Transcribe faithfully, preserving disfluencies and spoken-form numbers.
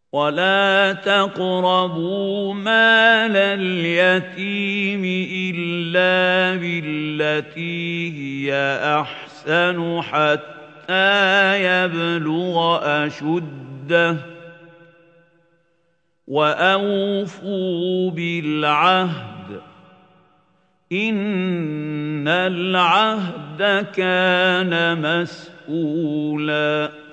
ولا تقربوا مال اليتيم إلا بالتي هي أحسن حتى يبلغ أشده وأوفوا بالعهد إن العهد كان مسؤولا